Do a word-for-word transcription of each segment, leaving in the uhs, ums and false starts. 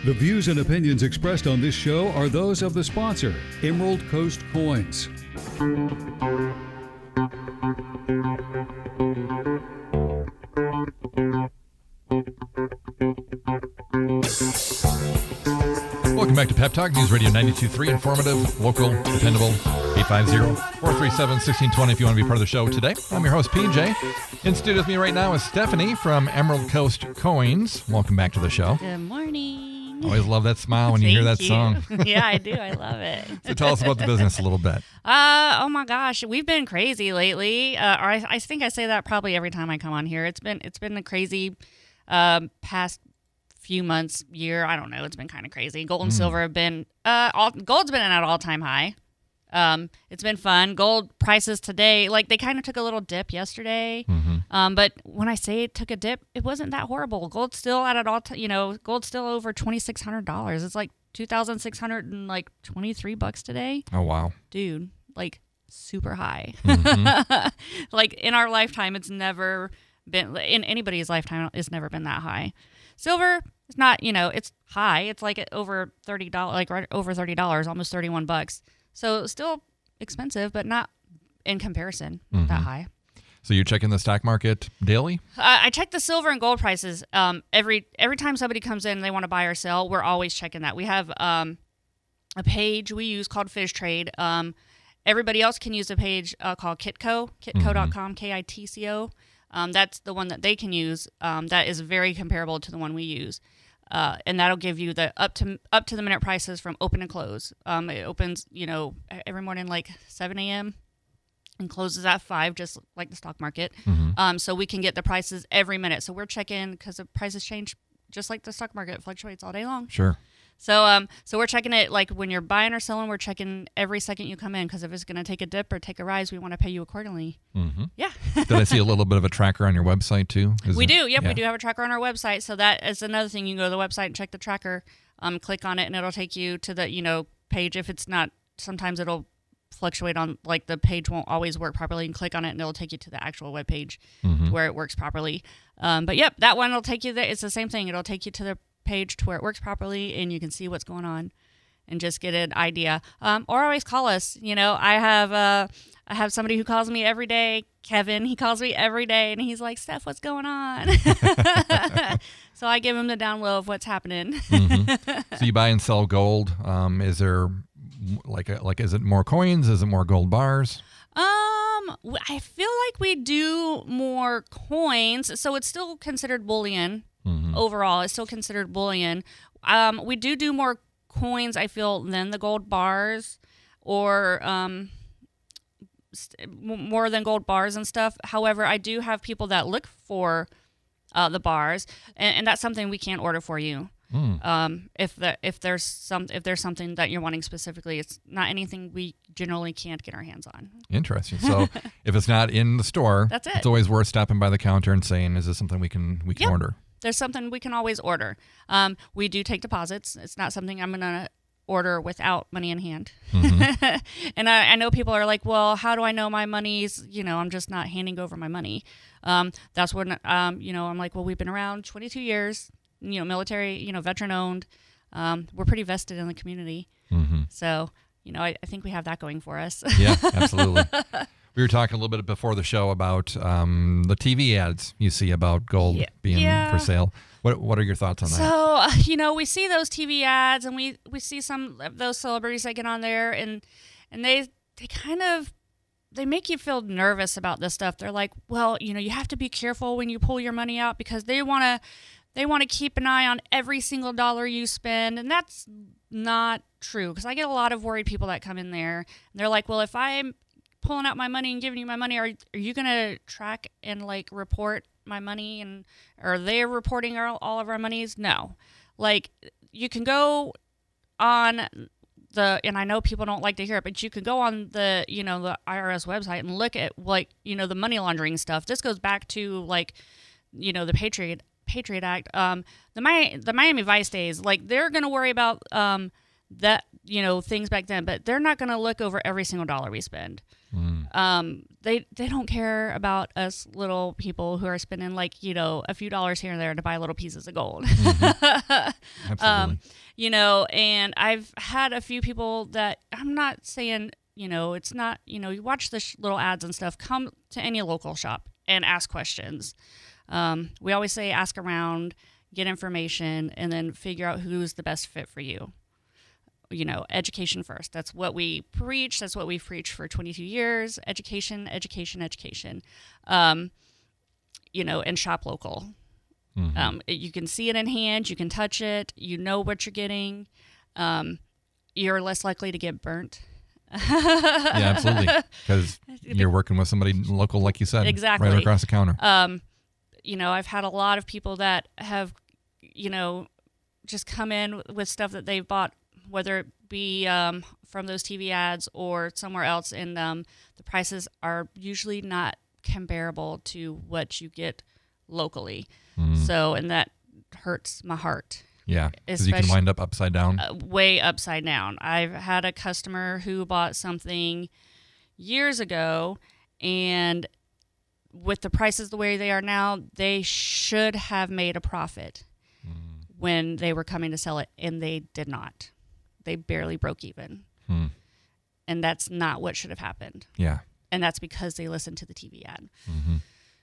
The views and opinions expressed on this show are those of the sponsor, Emerald Coast Coins. Welcome back to Pep Talk, News Radio ninety-two point three, informative, local, dependable, eight five zero, four three seven, one six two zero if you want to be part of the show today. I'm your host, P J. In studio with me right now is Stephanie from Emerald Coast Coins. Welcome back to the show. Good morning. Always love that smile when you hear that you. song. Yeah, I do. I love it. So tell us about the business a little bit. Uh, oh my gosh, we've been crazy lately. Uh, or I, I think I say that probably every time I come on here. It's been it's been a crazy um, past few months, year. I don't know. It's been kind of crazy. Gold and Mm. silver have been uh, all, gold's been at all time high. Um, it's been fun. Gold prices today, like they kind of took a little dip yesterday. Mm-hmm. Um, but when I say it took a dip, it wasn't that horrible. Gold's still at an all, t- you know, gold's still over twenty six hundred dollars. It's like two thousand six hundred and like twenty three bucks today, Oh, wow. dude. Like super high. Mhm. Like in our lifetime, it's never been in anybody's lifetime. It's never been that high. Silver, it's not, you know, it's high. It's like at over thirty dollars, like right over thirty dollars, almost thirty one bucks. So still expensive, but not in comparison Mhm. that high. So you're checking the stock market daily? Uh, I check the silver and gold prices um, every every time somebody comes in and they want to buy or sell. We're always checking that. We have um, a page we use called Fish Trade. Um, everybody else can use a page uh, called Kitco, kitco dot com, K I T C O. Um, that's the one that they can use. Um, that is very comparable to the one we use. Uh, and that'll give you the up to up to the minute prices from open and close. Um, it opens, you know, every morning like seven a.m. and closes at five, just like the stock market. Mm-hmm. Um, so we can get the prices every minute. So we're checking because the prices change just like the stock market. It fluctuates all day long. Sure. So um, so we're checking it like when you're buying or selling, we're checking every second you come in because if it's going to take a dip or take a rise, we want to pay you accordingly. Mm-hmm. Yeah. Did I see a little bit of a tracker on your website too? Is We it- do. Yep, yeah. we do have a tracker on our website. So that is another thing. You can go to the website and check the tracker, um, click on it, and it'll take you to the, you know, page. If it's not, sometimes it'll fluctuate on, like the page won't always work properly. And click on it, and it'll take you to the actual web page Mhm. where it works properly. Um, but yep, that one will take you there. It's the same thing. It'll take you to the page to where it works properly, and you can see what's going on and just get an idea. Um, or always call us. You know, I have uh, I have somebody who calls me every day. Kevin, he calls me every day, and he's like, Steph, what's going on? So I give him the down low of what's happening. Mhm. So you buy and sell gold. Um, is there like a, like is it more coins? Is it more gold bars? Um, w- I feel like we do more coins, so it's still considered bullion. Mhm. Overall, it's still considered bullion. Um, we do do more coins, I feel, than the gold bars, or um, st- m- more than gold bars and stuff. However, I do have people that look for uh, the bars, and, and that's something we can't order for you. Mm. Um, if the if there's some if there's something that you're wanting specifically, it's not anything we generally can't get our hands on. Interesting. So if it's not in the store, That's it. it's always worth stopping by the counter and saying, "Is this something we can we can Yep. order?" There's something we can always order. Um, we do take deposits. It's not something I'm gonna order without money in hand. Mhm. And I, I know people are like, well, how do I know my money's, you know, I'm just not handing over my money. Um, that's when, um, you know, I'm like, well, we've been around twenty-two years, you know, military, you know, veteran owned. Um, we're pretty vested in the community. Mhm. So, you know, I, I think we have that going for us. Yeah, absolutely. We were talking a little bit before the show about um, the T V ads you see about gold Yeah. being Yeah. for sale. What What are your thoughts on that? So, uh, you know, we see those T V ads and we, we see some of those celebrities that get on there and and they they kind of they make you feel nervous about this stuff. They're like, well, you know, you have to be careful when you pull your money out because they want to they want to keep an eye on every single dollar you spend, and that's not true because I get a lot of worried people that come in there and they're like, well, if I'm pulling out my money and giving you my money, are are you going to track and like report my money, and are they reporting all, all of our monies? No. Like, you can go on the, and I know people don't like to hear it, but you can go on the, you know, the I R S website and look at like, you know, the money laundering stuff. This goes back to like, you know, the Patriot Patriot Act. Um, the Mi- the Miami Vice days, like they're going to worry about um that, you know, things back then, but they're not going to look over every single dollar we spend. Mm. Um, they they don't care about us little people who are spending like, you know, a few dollars here and there to buy little pieces of gold. Absolutely. um, you know, and I've had a few people that I'm not saying, you know, it's not, you know, you watch the sh- little ads and stuff, come to any local shop and ask questions. Um, we always say ask around, get information, and then figure out who's the best fit for you. You know, education first. That's what we preach. That's what we've preached for twenty-two years. Education, education, education. Um, you know, and shop local. Mm-hmm. Um, you can see it in hand. You can touch it. You know what you're getting. Um, you're less likely to get burnt. Yeah, absolutely. Because you're working with somebody local, like you said, exactly. right across the counter. Um, you know, I've had a lot of people that have, you know, just come in with stuff that they've bought, whether it be um, from those T V ads or somewhere else, and um, the prices are usually not comparable to what you get locally. Mm. So, and that hurts my heart. Yeah, because you can wind up upside down. Uh, way upside down. I've had a customer who bought something years ago, and with the prices the way they are now, they should have made a profit mm. when they were coming to sell it, and they did not. They barely broke even. Mm. And that's not what should have happened. Yeah. And that's because they listened to the T V ad. Mm-hmm.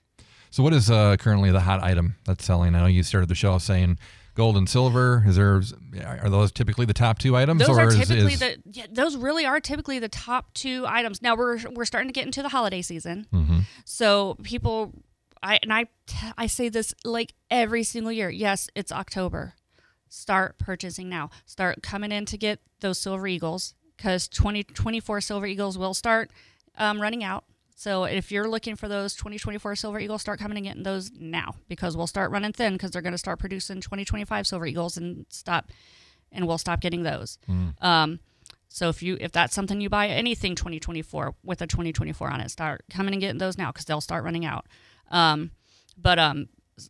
So what is uh, currently the hot item that's selling? I know you started the show saying gold and silver. Is there, are those typically the top two items? Those or are is, typically is... the yeah, those really are typically the top two items. Now we're we're starting to get into the holiday season, mm-hmm. so people, I and I I say this like every single year. Yes, it's October. Start purchasing now. Start coming in to get those Silver Eagles, because twenty twenty-four Silver Eagles will start um, running out. So if you're looking for those twenty twenty-four Silver Eagles, start coming and getting those now, because we'll start running thin, because they're going to start producing twenty twenty-five Silver Eagles and stop, and we'll stop getting those. Mm. Um, so if you if that's something you buy, anything twenty twenty-four with a twenty twenty-four on it, start coming and getting those now, because they'll start running out. Um, but um,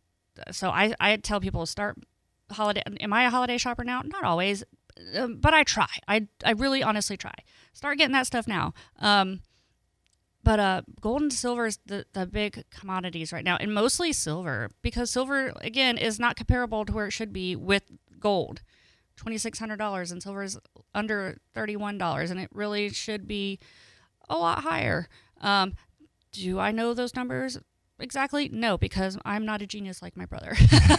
so I I tell people to start holiday. Am I a holiday shopper now? Not always, um, but I try. I I really honestly try. Start getting that stuff now. Um. But uh, gold and silver is the, the big commodities right now, and mostly silver, because silver, again, is not comparable to where it should be with gold. twenty-six hundred dollars, and silver is under thirty-one dollars, and it really should be a lot higher. Um, do I know those numbers exactly? No, because I'm not a genius like my brother.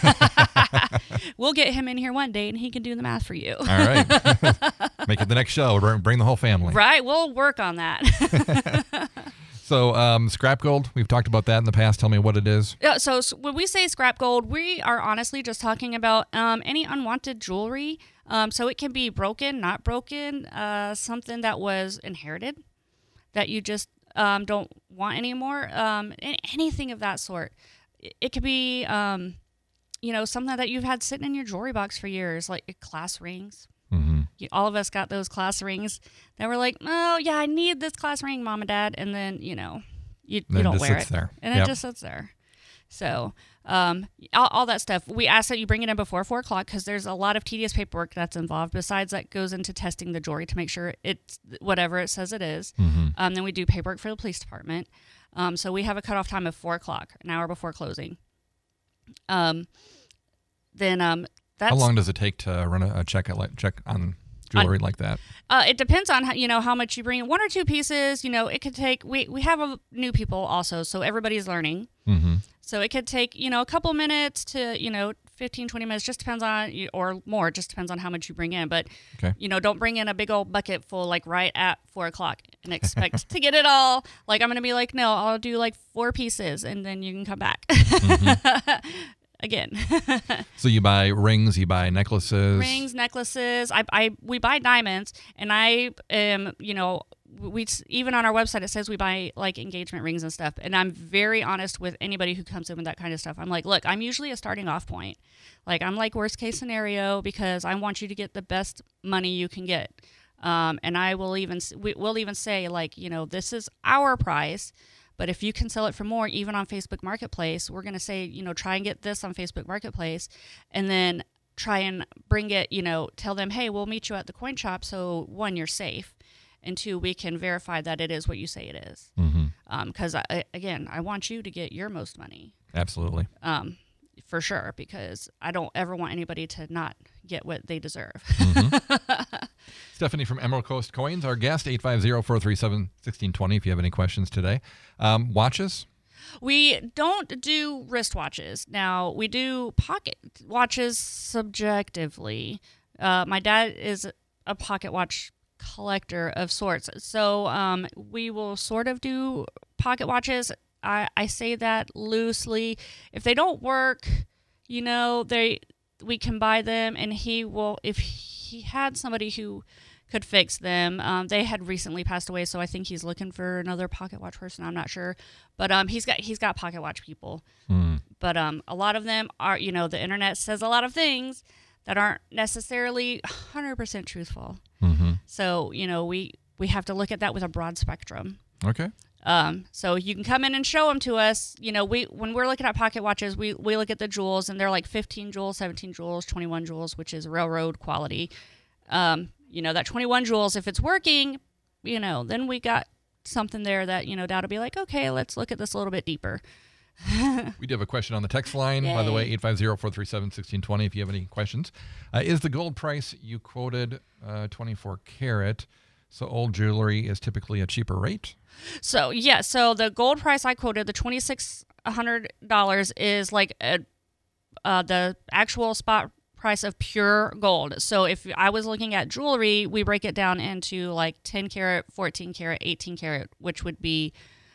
We'll get him in here one day, and he can do the math for you. All right. Make it the next show. Bring the whole family. Right. We'll work on that. So um, scrap gold, we've talked about that in the past. Tell me what it is. Yeah, so, so when we say scrap gold, we are honestly just talking about um, any unwanted jewelry. Um, so it can be broken, not broken, uh, something that was inherited that you just um, don't want anymore, um, anything of that sort. It could be, um, you know, something that you've had sitting in your jewelry box for years, like class rings. Mm-hmm. You, all of us got those class rings that were like, oh, yeah, I need this class ring, Mom and Dad. And then, you know, you, you don't wear it. There. And yep. It just sits there. So um, all, all that stuff. We ask that you bring it in before four o'clock, because there's a lot of tedious paperwork that's involved. Besides that goes into testing the jewelry to make sure it's whatever it says it is. Mm-hmm. Um, then we do paperwork for the police department. Um, so we have a cutoff time of four o'clock, an hour before closing. Um, then um, that's... How long does it take to run a, a check, at, check on jewelry on, like that? Uh, it depends on how, you know, how much you bring. One or two pieces, you know, it could take, we, we have a, new people also, so everybody's learning. Mm-hmm. So it could take, you know, a couple minutes to, you know, fifteen, twenty minutes, just depends on, or more, just depends on how much you bring in. But, okay. you know, don't bring in a big old bucket full, like, right at four o'clock and expect to get it all. Like, I'm going to be like, no, I'll do, like, four pieces, and then you can come back. Mm-hmm. Again. So you buy rings, you buy necklaces. Rings, necklaces. I, I, we buy diamonds, and I am, you know, we even on our website it says we buy like engagement rings and stuff. And I'm very honest with anybody who comes in with that kind of stuff. I'm like, look, I'm usually a starting off point. Like, I'm like worst case scenario, because I want you to get the best money you can get. Um, and I will even we, we'll even say, like, you know, this is our price. But if you can sell it for more, even on Facebook Marketplace, we're going to say, you know, try and get this on Facebook Marketplace, and then try and bring it, you know, tell them, hey, we'll meet you at the coin shop. So one, you're safe, and two, we can verify that it is what you say it is. Because, mm-hmm. um, again, I want you to get your most money. Absolutely. Um, for sure, because I don't ever want anybody to not get what they deserve. Mm-hmm. Stephanie from Emerald Coast Coins, our guest, eight five zero, four three seven, one six two zero if you have any questions today. Um, watches? We don't do wristwatches. Now, we do pocket watches subjectively. Uh, my dad is a pocket watch collector of sorts. So um, we will sort of do pocket watches. I, I say that loosely. If they don't work, you know, they we can buy them, and he will, if he had somebody who could fix them. Um, they had recently passed away, so I think he's looking for another pocket watch person. I'm not sure, but um, he's got he's got pocket watch people. Mm. But um, a lot of them are, you know, the internet says a lot of things that aren't necessarily one hundred percent truthful. Mm-hmm. So you know, we we have to look at that with a broad spectrum. Okay. Um, so you can come in and show them to us. You know, we when we're looking at pocket watches, we we look at the jewels, and they're like fifteen jewels, seventeen jewels, twenty-one jewels, which is railroad quality. Um, you know, that twenty-one jewels, if it's working, you know, then we got something there that, you know, Dad will be like, okay, let's look at this a little bit deeper. We do have a question on the text line, Yay. by the way, eight five zero, four three seven, one six two zero if you have any questions. Uh, is the gold price you quoted uh, twenty-four karat, so old jewelry is typically a cheaper rate? So, yeah, so the gold price I quoted, the twenty-six hundred dollars, is like a, uh, the actual spot price of pure gold. So if I was looking at jewelry, we break it down into like ten karat, fourteen karat, eighteen karat, which would be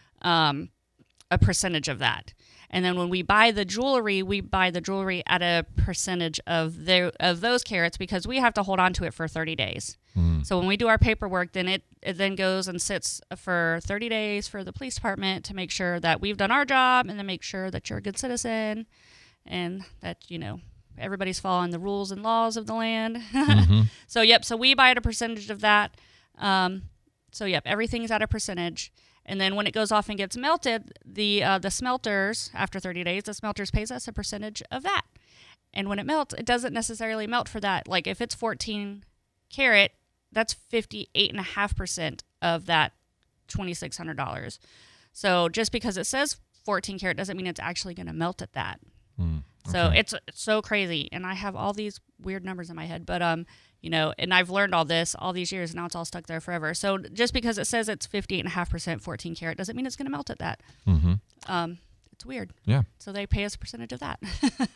um, a percentage of that. And then when we buy the jewelry, we buy the jewelry at a percentage of the of those carats, because we have to hold on to it for thirty days. Mm. So when we do our paperwork, then it, it then goes and sits for thirty days for the police department to make sure that we've done our job, and to make sure that you're a good citizen, and that, you know, everybody's following the rules and laws of the land. Mm-hmm. So, yep, so we buy at a percentage of that. Um, so, yep, everything's at a percentage. And then when it goes off and gets melted, the uh, the smelters, after thirty days, the smelters pays us a percentage of that. And when it melts, it doesn't necessarily melt for that. Like if it's fourteen karat, that's fifty-eight point five percent of that twenty-six hundred dollars. So just because it says fourteen karat doesn't mean it's actually going to melt at that. Mm, okay. So it's, it's so crazy. And I have all these weird numbers in my head, but, um, you know, and I've learned all this all these years, and now it's all stuck there forever. So just because it says it's fifty-eight point five percent fourteen karat doesn't mean it's going to melt at that. Mm-hmm. Um, it's weird. Yeah. So they pay us a percentage of that.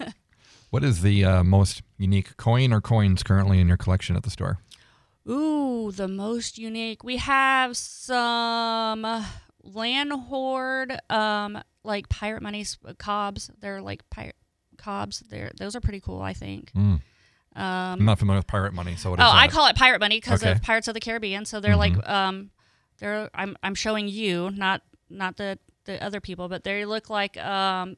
What is the uh, most unique coin or coins currently in your collection at the store? Ooh, the most unique. We have some uh, land hoard, um, like pirate money cobs. They're like pirate cobs. They're those are pretty cool, I think. Mm. Um, I'm not familiar with pirate money, so what is oh, that? I call it pirate money because Okay. of Pirates of the Caribbean. So they're Mhm. like, um, they're I'm I'm showing you, not not the the other people, but they look like um,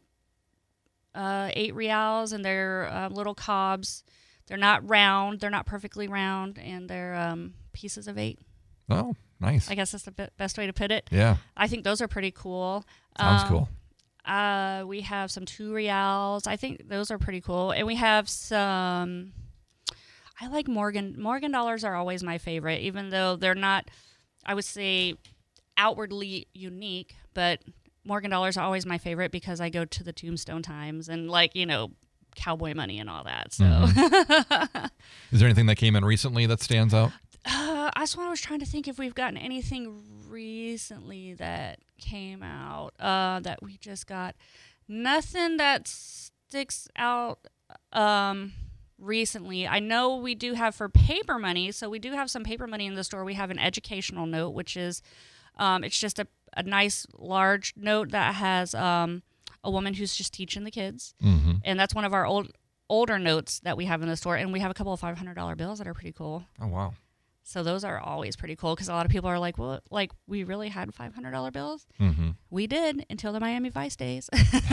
uh, eight reals, and they're uh, little cobs. They're not round. They're not perfectly round, and they're um, pieces of eight. Oh, nice. I guess that's the be- best way to put it. Yeah, I think those are pretty cool. sounds Um, cool. Uh, we have some two reals. I think those are pretty cool, and we have some. I like Morgan. Morgan dollars are always my favorite, even though they're not, I would say, outwardly unique. But Morgan dollars are always my favorite because I go to the Tombstone Times and, like, you know, cowboy money and all that. So, Mhm. Is there anything that came in recently that stands out? uh, I just I was trying to think if we've gotten anything recently that came out uh, that we just got. Nothing that sticks out. Um, recently. I know we do have for paper money, so we do have some paper money in the store. We have an educational note, which is um, it's just a, a nice large note that has um, a woman who's just teaching the kids, Mm-hmm. and that's one of our old older notes that we have in the store. And we have a couple of five hundred dollar bills that are pretty cool. Oh, wow. So those are always pretty cool because a lot of people are like, well, like we really had five hundred dollar bills? Mm-hmm. We did until the Miami Vice days.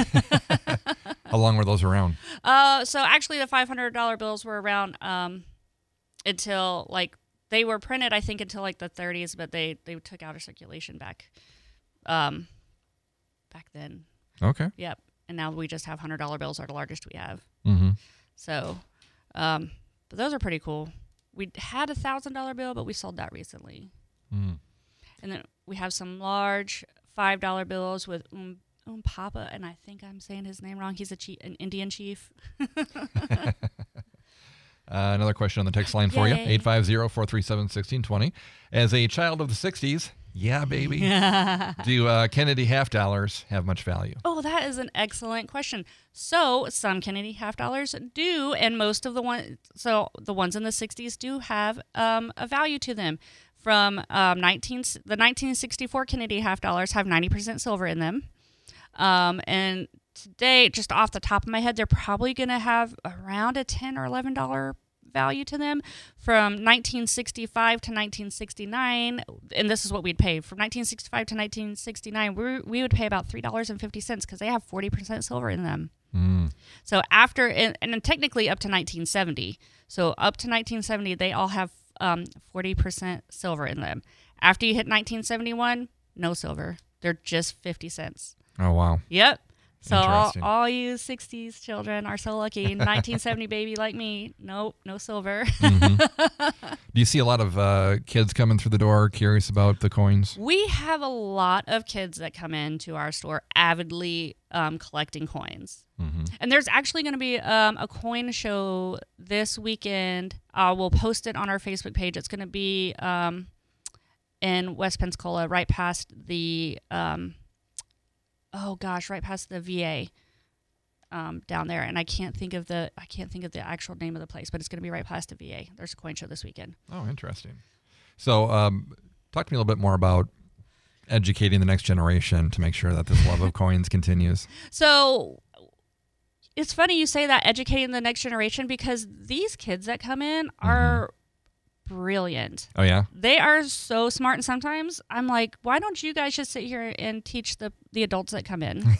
How long were those around? Uh, so actually, the five hundred dollar bills were around um, until like they were printed, I think, until like the thirties, but they they took out of circulation back, um, back then. Okay. Yep. And now we just have hundred dollar bills are the largest we have. Mm-hmm. So, um, but those are pretty cool. We had a thousand dollar bill, but we sold that recently. Mm. And then we have some large five dollar bills with um, um Papa, and I think I'm saying his name wrong. He's a chief, an Indian chief. Uh, another question on the text line for Yay. you, eight five zero, four three seven, one six two zero. As a child of the sixties, yeah, baby, do uh, Kennedy half dollars have much value? Oh, that is an excellent question. So some Kennedy half dollars do, and most of the ones, so the ones in the sixties do have um, a value to them. From um, nineteen, the nineteen sixty-four Kennedy half dollars have ninety percent silver in them. Um, and today, just off the top of my head, they're probably going to have around a ten or eleven dollars value to them. From nineteen sixty-five to nineteen sixty-nine, and this is what we'd pay. From nineteen sixty-five to nineteen sixty-nine, we we would pay about three dollars and fifty cents because they have forty percent silver in them. Mm. So after, and, and technically up to nineteen seventy. So up to nineteen seventy, they all have um, forty percent silver in them. After you hit nineteen seventy-one, no silver. They're just fifty cents. Oh, wow. Yep. So all, Interesting. all you sixties children are so lucky. nineteen seventy baby like me, nope, no silver. Mm-hmm. Do you see a lot of uh, kids coming through the door curious about the coins? We have a lot of kids that come into our store avidly um, collecting coins. Mm-hmm. And there's actually going to be um, a coin show this weekend. Uh, we'll post it on our Facebook page. It's going to be um, in West Pensacola, right past the... Um, oh gosh, right past the V A um, down there, and I can't think of the I can't think of the actual name of the place, but it's going to be right past the V A. There's a coin show this weekend. Oh, interesting. So, um, talk to me a little bit more about educating the next generation to make sure that this love of coins continues. So it's funny you say that, educating the next generation, because these kids that come in are mm-hmm. brilliant. Oh yeah, they are so smart, and sometimes I'm like, why don't you guys just sit here and teach the the adults that come in?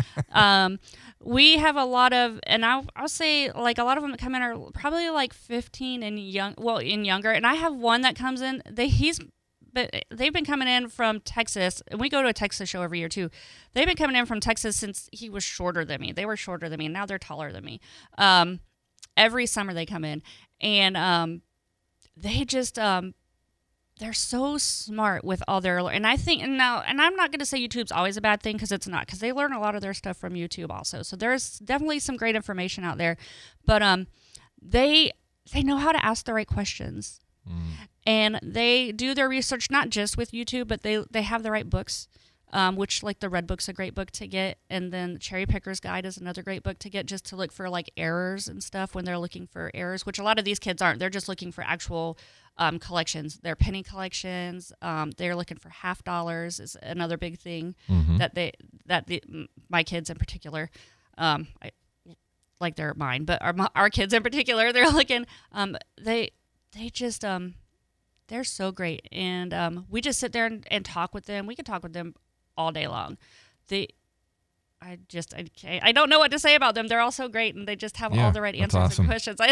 um, we have a lot of, and I'll, I'll say like a lot of them that come in are probably like fifteen and young, well, in younger. And I have one that comes in. They he's, but they've been coming in from Texas, and we go to a Texas show every year too. They've been coming in from Texas since he was shorter than me. They were shorter than me. Now they're taller than me. Um, every summer they come in, and um. They just, um, they're so smart with all their, and I think, and now, and I'm not going to say YouTube's always a bad thing, because it's not, because they learn a lot of their stuff from YouTube also. So there's definitely some great information out there, but um, they, they know how to ask the right questions, mm. and they do their research, not just with YouTube, but they, they have the right books. Um, which, like, the Red Book's a great book to get, and then Cherry Picker's Guide is another great book to get, just to look for, like, errors and stuff when they're looking for errors, which a lot of these kids aren't. They're just looking for actual um, collections. They're penny collections. Um, they're looking for half dollars is another big thing mm-hmm. that they that the, my kids in particular, um, I, like they're mine, but our our kids in particular, they're looking. Um, they they just um, they're so great, and um, we just sit there and, and talk with them. We can talk with them all day long. They, I just, I, can't, I don't know what to say about them. They're all so great, and they just have yeah, all the right answers awesome. and questions.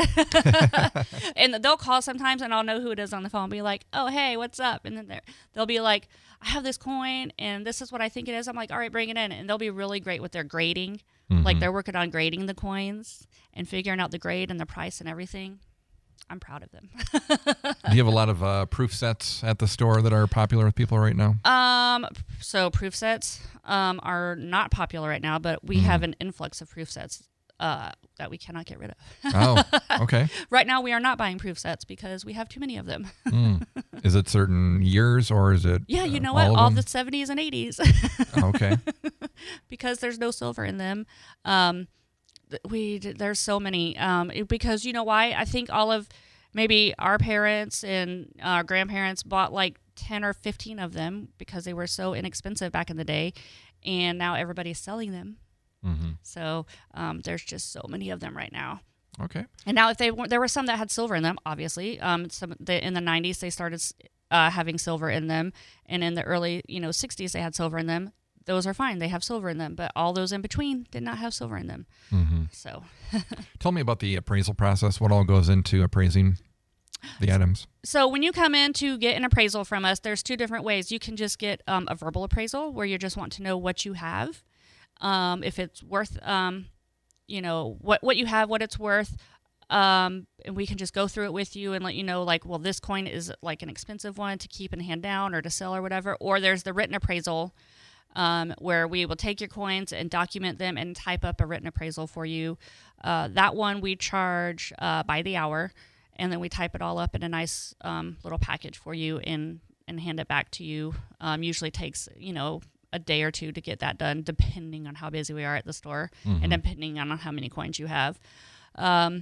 And they'll call sometimes, and I'll know who it is on the phone and be like, oh, hey, what's up? And then they'll be like, I have this coin, and this is what I think it is. I'm like, all right, bring it in. And they'll be really great with their grading. Mm-hmm. Like, they're working on grading the coins and figuring out the grade and the price and everything. I'm proud of them. Do you have a lot of uh, proof sets at the store that are popular with people right now? Um, so proof sets um, are not popular right now, but we mm. have an influx of proof sets uh, that we cannot get rid of. Oh, okay. Right now we are not buying proof sets because we have too many of them. mm. Is it certain years, or is it Yeah, you know uh, what? All, all the seventies and eighties. Okay. Because there's no silver in them. Um, we there's so many um because you know why I think all of maybe our parents and our grandparents bought like ten or fifteen of them because they were so inexpensive back in the day, and now everybody's selling them. Mm-hmm. So um there's just so many of them right now. Okay. And now if they weren't, there were some that had silver in them, obviously. Um some they, in the nineties they started uh having silver in them, and in the early you know sixties they had silver in them. Those are fine. They have silver in them, but all those in between did not have silver in them. Mm-hmm. So, tell me about the appraisal process. What all goes into appraising the items? So, when you come in to get an appraisal from us, there's two different ways. You can just get um, a verbal appraisal, where you just want to know what you have, um, if it's worth, um, you know, what what you have, what it's worth. Um, and we can just go through it with you and let you know, like, well, this coin is like an expensive one to keep and hand down or to sell or whatever. Or there's the written appraisal. Um, where we will take your coins and document them and type up a written appraisal for you. Uh, that one we charge uh, by the hour. and then we type it all up in a nice um, little package for you and and hand it back to you. Um, usually takes, you know, a day or two to get that done, depending on how busy we are at the store mm-hmm. and depending on how many coins you have. Um,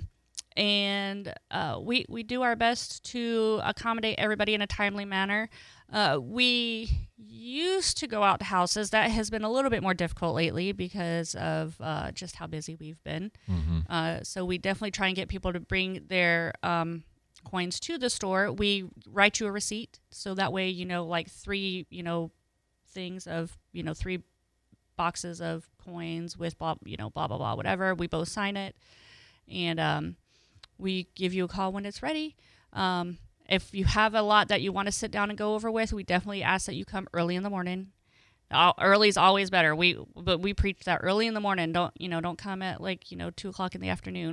and uh, we we do our best to accommodate everybody in a timely manner. Uh, we used to go out to houses. That has been a little bit more difficult lately because of uh, just how busy we've been. Mm-hmm. Uh, so we definitely try and get people to bring their um, coins to the store. We write you a receipt, so that way, you know, like three, you know, things of, you know, three boxes of coins with blah, you know, blah, blah, blah, whatever. We both sign it, and um, we give you a call when it's ready. Um, if you have a lot that you want to sit down and go over with, we definitely ask that you come early in the morning. Uh, early is always better. We, but we preach that early in the morning. Don't, you know, don't come at like, you know, two o'clock in the afternoon.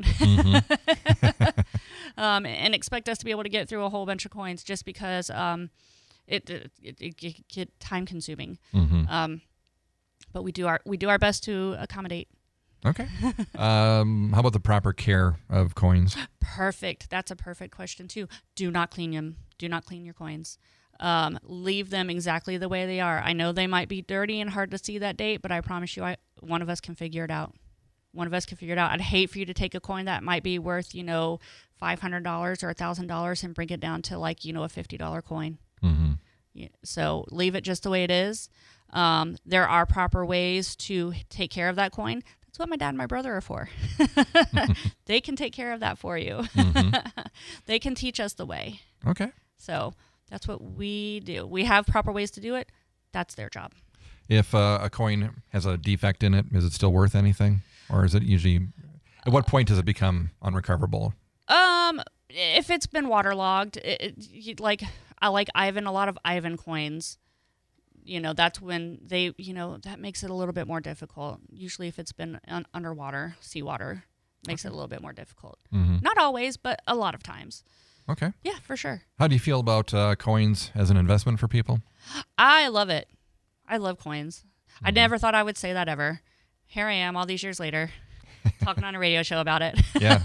Mm-hmm. um, and expect us to be able to get through a whole bunch of coins just because um, it, it, it, it get time consuming. Mm-hmm. Um, but we do our, we do our best to accommodate. Okay. Um, how about the proper care of coins? Perfect. That's a perfect question too. Do not clean them. Do not clean your coins. Um, leave them exactly the way they are. I know they might be dirty and hard to see that date, but I promise you, I, one of us can figure it out. One of us can figure it out. I'd hate for you to take a coin that might be worth, you know, five hundred dollars or one thousand dollars and bring it down to like, you know, a fifty dollars coin. Mm-hmm. Yeah, so leave it just the way it is. Um, there are proper ways to take care of that coin. That's what my dad and my brother are for. They can take care of that for you. Mm-hmm. They can teach us the way. Okay. So that's what we do. We have proper ways to do it. That's their job. If uh, a coin has a defect in it, is it still worth anything? Or is it usually, at what point does it become unrecoverable? Um, if it's been waterlogged, it, it, like I like Ivan, a lot of Ivan coins. You know, that's when they, you know, that makes it a little bit more difficult. Usually if it's been un- underwater, seawater, makes okay. it a little bit more difficult. Mm-hmm. Not always, but a lot of times. Okay. Yeah, for sure. How do you feel about uh, coins as an investment for people? I love it. I love coins. Mm-hmm. I never thought I would say that ever. Here I am all these years later talking on a radio show about it. Yeah,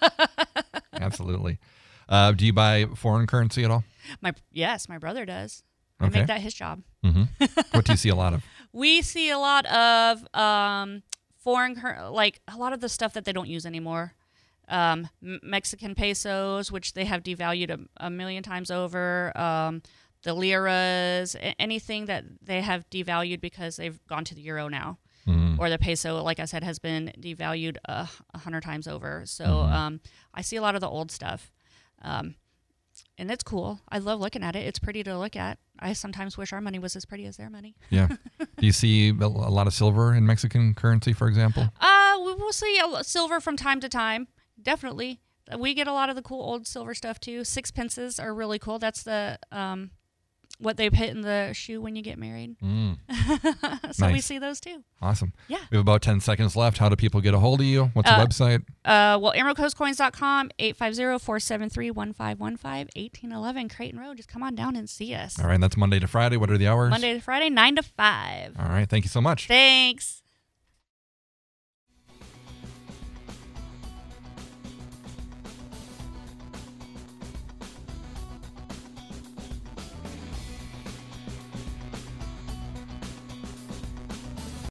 absolutely. Uh, do you buy foreign currency at all? My Yes, my brother does. Okay. I make that his job. Mm-hmm. What do you see a lot of? We see a lot of um, foreign, cur- like a lot of the stuff that they don't use anymore. Um, M- Mexican pesos, which they have devalued a, a million times over. Um, the liras, a- anything that they have devalued because they've gone to the euro now. Mm-hmm. Or the peso, like I said, has been devalued a uh, hundred times over. So mm-hmm. um, I see a lot of the old stuff. Um, and it's cool. I love looking at it. It's pretty to look at. I sometimes wish our money was as pretty as their money. Yeah. Do you see a lot of silver in Mexican currency, for example? Uh, we will see a silver from time to time. Definitely. We get a lot of the cool old silver stuff too. Sixpences are really cool. That's the um, what they put in the shoe when you get married. Mm. So nice. We see those too. Awesome. Yeah. We have about ten seconds left. How do people get a hold of you? What's uh, the website? Uh, well, emerald coast coins dot com, eight five zero, four seven three, one five one five, eighteen eleven Creighton Road. Just come on down and see us. All right. That's Monday to Friday. What are the hours? Monday to Friday, nine to five. All right. Thank you so much. Thanks.